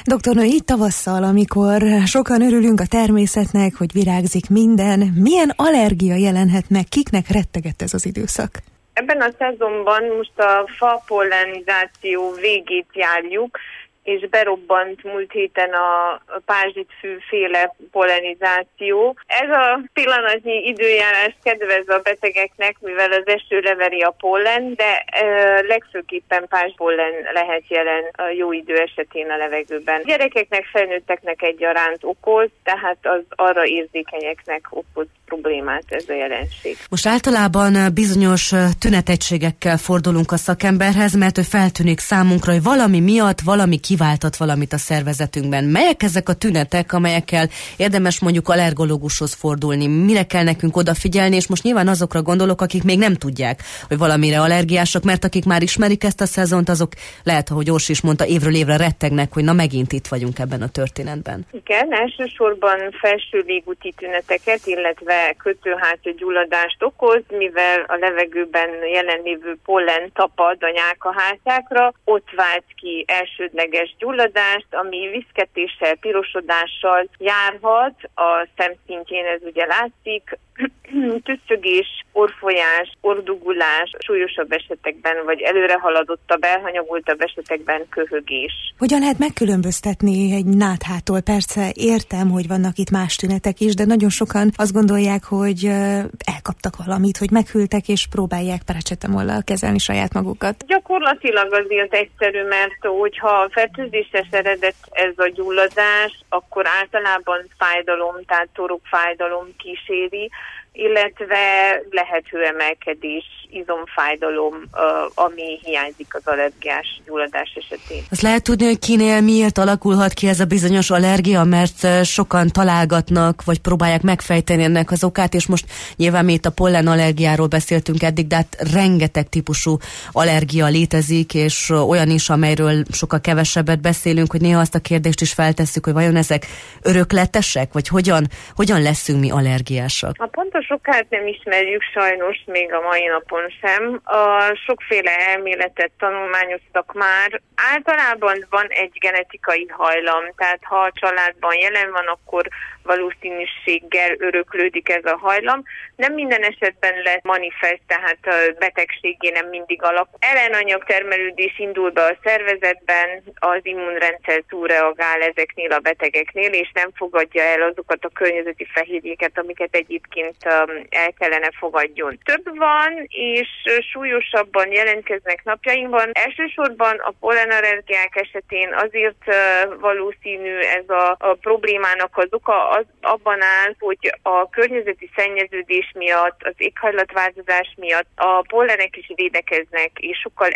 Doktornő, így tavasszal, amikor sokan örülünk a természetnek, hogy virágzik minden, milyen allergia jelenhet meg, kiknek rettegett ez az időszak? Ebben a szezonban most a fapollenizáció végét járjuk, és berobbant múlt héten a pázsitfűféle pollenizáció. Ez a pillanatnyi időjárás kedvez a betegeknek, mivel az eső leveri a pollen, de legfőképpen pázspollen lehet jelen a jó idő esetén a levegőben. Gyerekeknek, felnőtteknek egyaránt okoz, tehát az arra érzékenyeknek okoz problémát ez a jelenség. Most általában bizonyos tünetegységekkel fordulunk a szakemberhez, mert ő feltűnik számunkra, hogy valami miatt valami kiváltat valamit a szervezetünkben. Melyek ezek a tünetek, amelyekkel érdemes mondjuk allergológushoz fordulni? Mire kell nekünk odafigyelni? És most nyilván azokra gondolok, akik még nem tudják, hogy valamire allergiások, mert akik már ismerik ezt a szezont, azok lehet, ahogy Orsi is mondta, évről évre rettegnek, hogy na megint itt vagyunk ebben a történetben. Igen, elsősorban felső légúti tüneteket, illetve kötőhártyagyulladást okoz, mivel a levegőben jelenlévő pollen tapad a nyálkahártyákra, ott vált ki elsődleges gyulladást, ami viszketéssel, pirosodással járhat, a szemszintjén ez ugye látszik, tüsszögés, orrfolyás, orrdugulás, súlyosabb esetekben vagy előrehaladottabb, elhanyagoltabb esetekben köhögés. Hogyan lehet megkülönböztetni egy náthától? Persze értem, hogy vannak itt más tünetek is, de nagyon sokan azt gondolják, hogy elkaptak valamit, hogy meghűltek és próbálják paracetamollal kezelni saját magukat. Gyakorlatilag azért egyszerű, mert hogyha fertőzéses eredet ez a gyulladás, akkor általában fájdalom, tehát torokfájdalom kíséri, illetve lehet hőemelkedés, izomfájdalom, ami hiányzik az allergiás gyulladás esetén. Azt lehet tudni, hogy kinél miért alakulhat ki ez a bizonyos allergia, mert sokan találgatnak, vagy próbálják megfejteni ennek az okát, és most nyilván mi itt a pollenallergiáról beszéltünk eddig, de hát rengeteg típusú allergia létezik, és olyan is, amelyről sokkal kevesebbet beszélünk, hogy néha azt a kérdést is feltesszük, hogy vajon ezek örökletesek, vagy hogyan leszünk mi allergiásak? A pontos okát nem ismerjük sajnos még a mai napon sem. Sokféle elméletet tanulmányoztak már. Általában van egy genetikai hajlam, tehát ha a családban jelen van, akkor valószínűséggel öröklődik ez a hajlam. Nem minden esetben lesz manifest, tehát a betegségé nem mindig alap. Ellenanyag termelődés indul be a szervezetben, az immunrendszer túlreagál ezeknél a betegeknél, és nem fogadja el azokat a környezeti fehérjéket, amiket egyébként el kellene fogadjon. Több van, és súlyosabban jelentkeznek napjainkban. Elsősorban a pollenallergiák esetén azért valószínű ez a problémának az oka, az abban áll, hogy a környezeti szennyeződés miatt, az éghajlatváltozás miatt a pollenek is védekeznek, és sokkal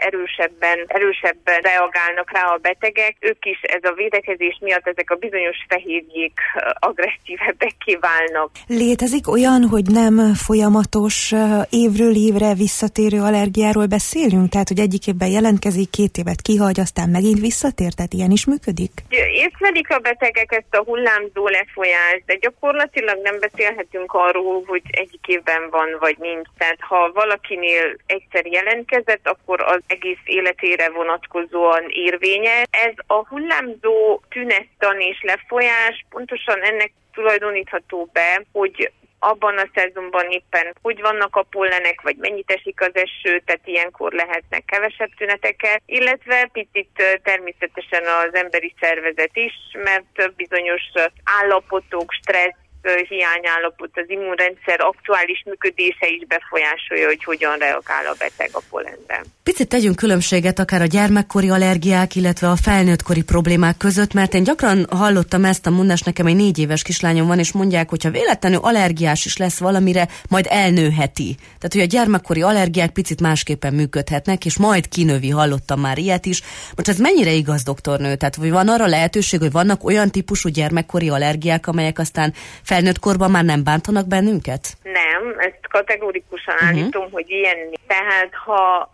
erősebben reagálnak rá a betegek. Ők is ez a védekezés miatt ezek a bizonyos fehérjék agresszívebbeké válnak. Létezik olyan, hogy nem folyamatos évről évre visszatérő allergiáról beszélünk? Tehát, hogy egyik évben jelentkezik, 2 évet kihagy, aztán megint visszatér? Tehát ilyen is működik? Észlelik a betegek ezt a hullámzó lefolyást, de gyakorlatilag nem beszélhetünk arról, hogy egyik évben van vagy nincs. Tehát ha valakinél egyszer jelentkezett, akkor az egész életére vonatkozóan érvényes. Ez a hullámzó tünettan és lefolyás pontosan ennek tulajdonítható be, hogy abban a szezonban éppen hogy vannak a pollenek, vagy mennyit esik az eső, tehát ilyenkor lehetnek kevesebb tüneteket, illetve picit természetesen az emberi szervezet is, mert bizonyos állapotok, stressz, hiányállapot, az immunrendszer aktuális működése is befolyásolja, hogy hogyan reagál a beteg a pollenben. Picit tegyünk különbséget akár a gyermekkori allergiák, illetve a felnőttkori problémák között, mert én gyakran hallottam ezt a mondást, nekem egy 4 éves kislányom van, és mondják, hogy ha véletlenül allergiás is lesz valamire, majd elnőheti. Tehát, hogy a gyermekkori allergiák picit másképpen működhetnek, és majd kinövi, hallottam már ilyet is. Most ez mennyire igaz, doktornő? Tehát, hogy van arra lehetőség, hogy vannak olyan típusú gyermekkori allergiák, amelyek aztán felnőtt korban már nem bántanak bennünket? Nem, ezt kategorikusan állítom, hogy ilyen. Tehát ha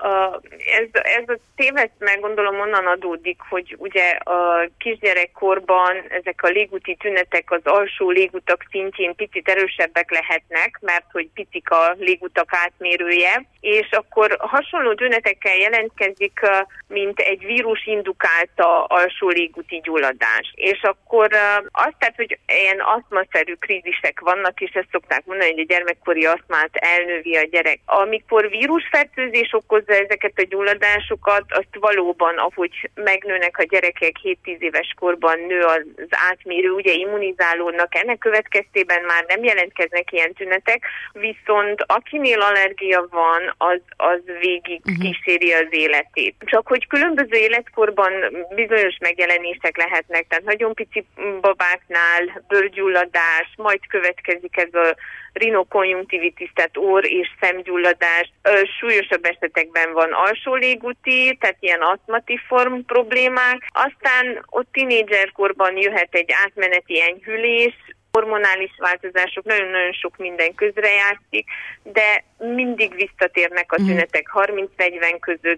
ez a tévedt meg, gondolom onnan adódik, hogy ugye a kisgyerekkorban ezek a légúti tünetek az alsó légutak szintjén picit erősebbek lehetnek, mert hogy picik a légutak átmérője, és akkor hasonló tünetekkel jelentkezik, mint egy vírus indukálta alsó légúti gyulladás. És akkor azt, tehát, hogy ilyen asztmaszerű krízisek vannak, és ezt szokták mondani, hogy a gyermekkori asztmát elnövi a gyerek. Amikor vírusfertőzés okozza ezeket a gyulladásokat, azt valóban, ahogy megnőnek a gyerekek 7-10 éves korban nő az átmérő, ugye immunizálódnak, ennek következtében már nem jelentkeznek ilyen tünetek, viszont akinél allergia van, az végig kíséri az életét. Csak hogy különböző életkorban bizonyos megjelenések lehetnek, tehát nagyon pici babáknál bőrgyulladás, majd következik ez a rinokonjunktivitis, tehát orr- és szemgyulladás. Súlyosabb esetekben van alsó légúti, tehát ilyen asztmatiform problémák. Aztán ott tínédzserkorban jöhet egy átmeneti enyhülés, hormonális változások, nagyon-nagyon sok minden közrejátszik, de mindig visszatérnek a tünetek 30-40 között,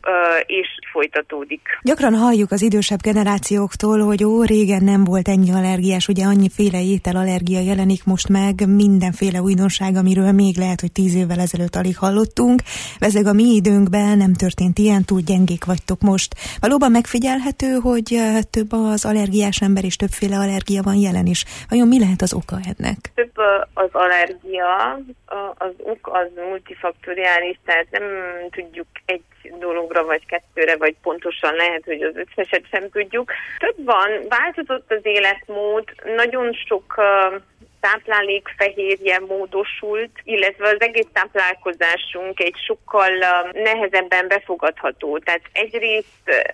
és folytatódik. Gyakran halljuk az idősebb generációktól, hogy régen nem volt ennyi allergiás, ugye annyiféle ételallergia jelenik most meg, mindenféle újdonság, amiről még lehet, hogy 10 évvel ezelőtt alig hallottunk. Vezeg a mi időnkben, nem történt ilyen, túl gyengék vagytok most. Valóban megfigyelhető, hogy több az allergiás ember és többféle allergia van jelen is. Vajon mi lehet az oka ennek? Több az allergia, az ok az multifaktoriális, tehát nem tudjuk egy dologra, vagy kettőre, vagy pontosan lehet, hogy az összeset sem tudjuk. Több van, változott az életmód, nagyon sok táplálékfehérje módosult, illetve az egész táplálkozásunk egy sokkal nehezebben befogadható. Tehát egyrészt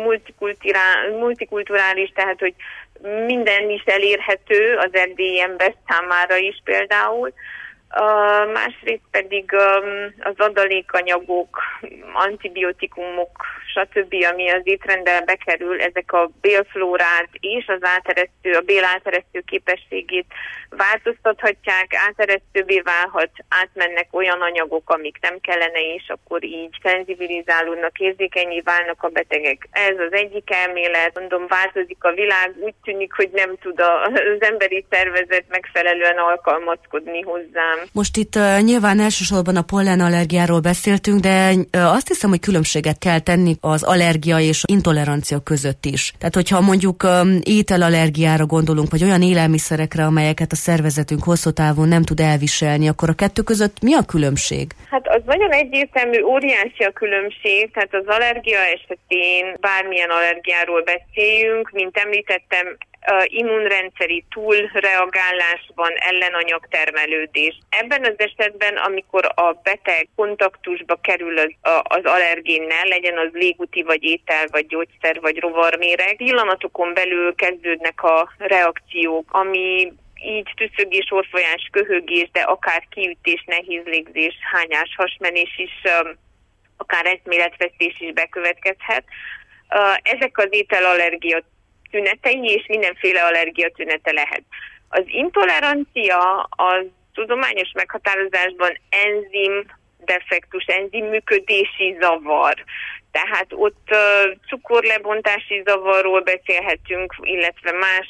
multikulturális, tehát hogy minden is elérhető az erdélyi ember számára is például. Másrészt pedig az adalékanyagok, antibiotikumok, stb., ami az étrendbe bekerül, ezek a bélflórát és az a béláteresztő képességét változtathatják, áteresztőbbé válhat, átmennek olyan anyagok, amik nem kellene, és akkor így szenzibilizálódnak, érzékenyé válnak a betegek. Ez az egyik elmélet, mondom, változik a világ, úgy tűnik, hogy nem tud az emberi szervezet megfelelően alkalmazkodni hozzám. Most itt nyilván elsősorban a pollenallergiáról beszéltünk, de azt hiszem, hogy különbséget kell tenni az allergia és intolerancia között is. Tehát, hogyha mondjuk ételallergiára gondolunk, vagy olyan élelmiszerekre, amelyeket a szervezetünk hosszú távon nem tud elviselni, akkor a kettő között mi a különbség? Hát az nagyon egyértelmű, óriási a különbség, tehát az allergia esetén bármilyen allergiáról beszéljünk, mint említettem, immunrendszeri túlreagálásban ellenanyagtermelődés. Ebben az esetben, amikor a beteg kontaktusba kerül az allergénnel, legyen az légúti, vagy étel, vagy gyógyszer, vagy rovarméreg, pillanatokon belül kezdődnek a reakciók, ami így tüszögés, orrfolyás, köhögés, de akár kiütés, nehéz légzés, hányás, hasmenés is, akár eszméletvesztés is bekövetkezhet. Ezek az ételallergia tünetei, és mindenféle allergia tünete lehet. Az intolerancia az tudományos meghatározásban enzim defektus, enzim működési zavar. Tehát ott cukorlebontási zavarról beszélhetünk, illetve más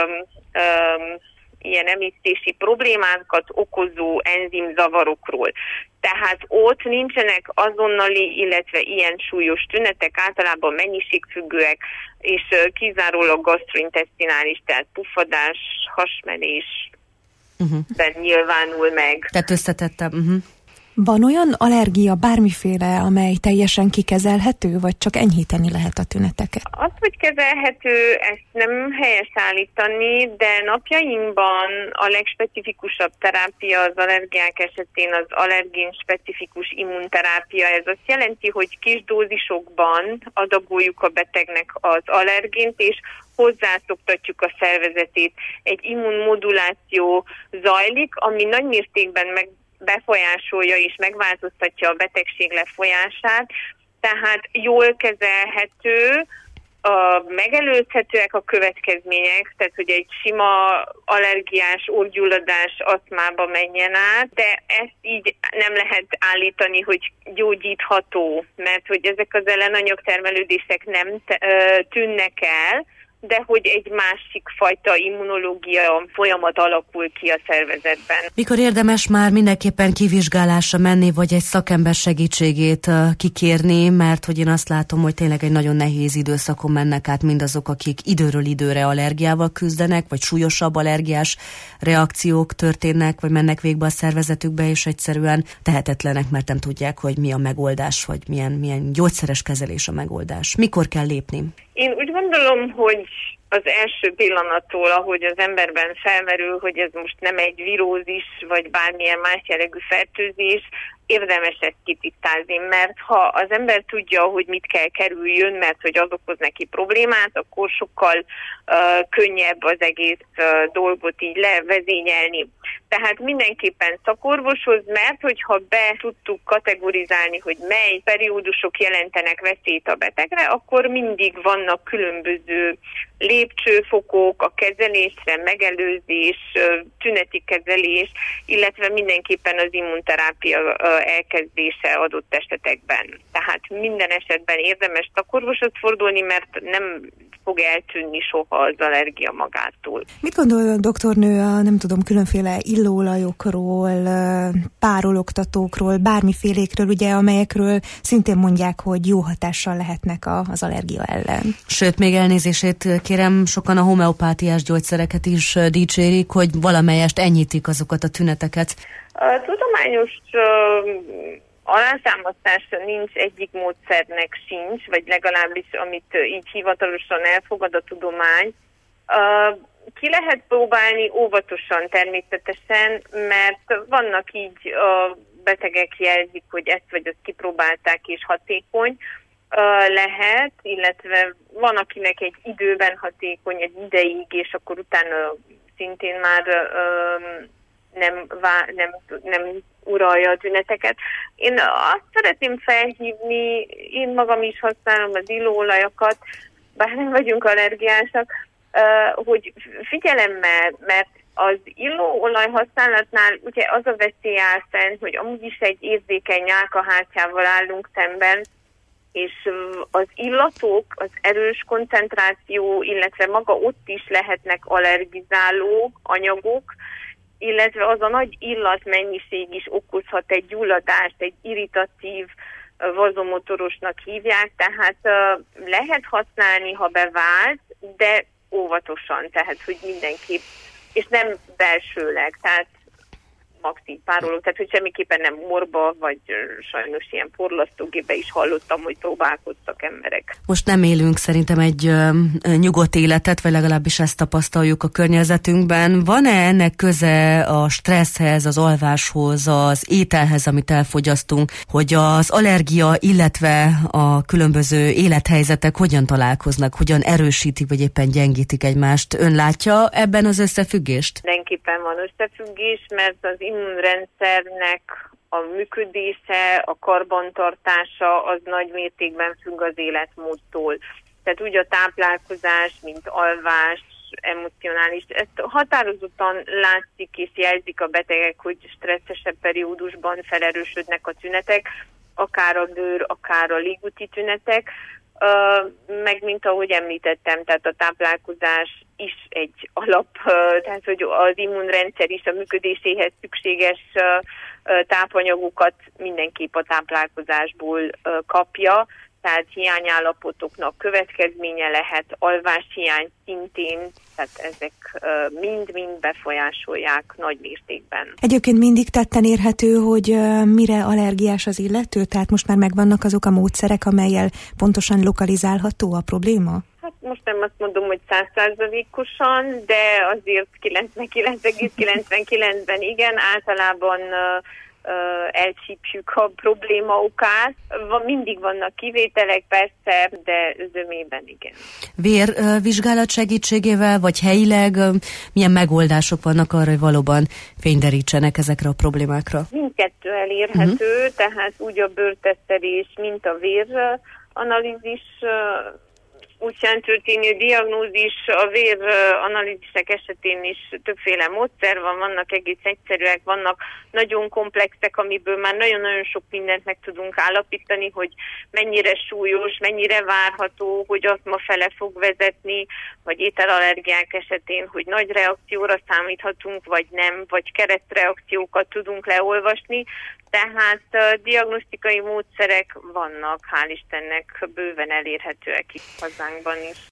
ilyen emésztési problémákat okozó enzimzavarokról. Tehát ott nincsenek azonnali, illetve ilyen súlyos tünetek, általában mennyiségfüggőek, és kizárólag gastrointesztinális, tehát puffadás, hasmenés nyilvánul meg. Tehát összetettem. Van olyan allergia bármiféle, amely teljesen kikezelhető, vagy csak enyhíteni lehet a tüneteket? Az, hogy kezelhető, ezt nem helyes állítani, de napjainkban a legspecifikusabb terápia az allergiák esetén az allergén-specifikus immunterápia. Ez azt jelenti, hogy kis dózisokban adagoljuk a betegnek az allergént, és hozzászoktatjuk a szervezetét. Egy immunmoduláció zajlik, ami nagy mértékben befolyásolja és megváltoztatja a betegség lefolyását, tehát jól kezelhető, megelőzhetőek a következmények, tehát hogy egy sima allergiás orrgyulladás asztmába menjen át, de ezt így nem lehet állítani, hogy gyógyítható, mert hogy ezek az ellenanyagtermelődések nem tűnnek el, de hogy egy másik fajta immunológia folyamat alakul ki a szervezetben. Mikor érdemes már mindenképpen kivizsgálásra menni, vagy egy szakember segítségét kikérni, mert hogy én azt látom, hogy tényleg egy nagyon nehéz időszakon mennek át mindazok, akik időről időre allergiával küzdenek, vagy súlyosabb allergiás reakciók történnek, vagy mennek végbe a szervezetükbe, és egyszerűen tehetetlenek, mert nem tudják, hogy mi a megoldás, vagy milyen gyógyszeres kezelés a megoldás. Mikor kell lépni? Én úgy gondolom, hogy az első pillanattól, ahogy az emberben felmerül, hogy ez most nem egy virózis, vagy bármilyen más jellegű fertőzés, érdemes ezt kitisztázni, mert ha az ember tudja, hogy mit kell kerüljön, mert hogy az okoz neki problémát, akkor sokkal könnyebb az egész dolgot így levezényelni. Tehát mindenképpen szakorvoshoz, mert hogyha be tudtuk kategorizálni, hogy mely periódusok jelentenek veszélyt a betegre, akkor mindig vannak különböző lépcsőfokok a kezelésre, megelőzés, tüneti kezelés, illetve mindenképpen az immunterápia elkezdése adott esetekben. Tehát minden esetben érdemes szakorvoshoz fordulni, mert nem fog eltűnni soha az allergia magától. Mit gondol a doktornő a, nem tudom, különféle illóolajokról, párologtatókról, bármifélékről, ugye, amelyekről szintén mondják, hogy jó hatással lehetnek az allergia ellen? Sőt, még elnézését kérem, sokan a homeopátiás gyógyszereket is dicsérik, hogy valamelyest enyhítik azokat a tüneteket. A tudományos alátámasztása nincs, egyik módszernek sincs, vagy legalábbis amit így hivatalosan elfogad a tudomány. Ki lehet próbálni óvatosan természetesen, mert vannak így betegek jelzik, hogy ezt vagy azt kipróbálták és hatékony lehet, illetve van, akinek egy időben hatékony, egy ideig, és akkor utána szintén már nem uralja a tüneteket. Én azt szeretném felhívni, én magam is használom az illóolajakat, bár nem vagyunk allergiásak, hogy figyelemmel, mert az illóolaj használatnál ugye az a veszély áll fenn, hogy amúgy is egy érzékeny nyálkahártyával állunk szemben, és az illatok, az erős koncentráció, illetve maga ott is lehetnek allergizáló anyagok, illetve az a nagy illatmennyiség is okozhat egy gyulladást, egy irritatív vazomotorosnak hívják, tehát lehet használni, ha bevált, de óvatosan, tehát hogy mindenképp, és nem belsőleg, tehát maximum párolog, tehát hogy semmiképpen nem morba, vagy sajnos ilyen porlasztógébe is hallottam, hogy próbálkoztak emberek. Most nem élünk szerintem egy nyugodt életet, vagy legalábbis ezt tapasztaljuk a környezetünkben. Van-e ennek köze a stresszhez, az alváshoz, az ételhez, amit elfogyasztunk, hogy az allergia, illetve a különböző élethelyzetek hogyan találkoznak, hogyan erősítik, vagy éppen gyengítik egymást? Ön látja ebben az összefüggést? Mindenképpen van összefüggés, mert az immunrendszernek a működése, a karbantartása az nagy mértékben függ az életmódtól. Tehát úgy a táplálkozás, mint alvás, emocionális, ezt határozottan látszik és jelzik a betegek, hogy stresszesebb periódusban felerősödnek a tünetek, akár a bőr, akár a légúti tünetek, meg mint ahogy említettem, tehát a táplálkozás is egy alap, tehát hogy az immunrendszer is a működéséhez szükséges tápanyagokat mindenképp a táplálkozásból kapja, tehát hiányállapotoknak következménye lehet, alváshiány szintén, tehát ezek mind-mind befolyásolják nagy mértékben. Egyébként mindig tetten érhető, hogy mire allergiás az illető? Tehát most már megvannak azok a módszerek, amellyel pontosan lokalizálható a probléma? Hát most nem azt mondom, hogy 100%-osan, de azért 99,99-ben igen, általában elcsípjük a probléma okát. Mindig vannak kivételek, persze, de zömében igen. Vérvizsgálat segítségével, vagy helyileg milyen megoldások vannak arra, hogy valóban fényderítsenek ezekre a problémákra? Mindkettő elérhető, tehát úgy a bőrtesztelés, mint a véranalízis útján történő diagnózis, a véranalízisek esetén is többféle módszer van, vannak egész egyszerűek, vannak nagyon komplexek, amiből már nagyon-nagyon sok mindent meg tudunk állapítani, hogy mennyire súlyos, mennyire várható, hogy asztma fele fog vezetni, vagy ételallergiák esetén, hogy nagy reakcióra számíthatunk, vagy nem, vagy keresztreakciókat tudunk leolvasni. Tehát diagnosztikai módszerek vannak, hál' Istennek, bőven elérhetőek itt hazánkban is.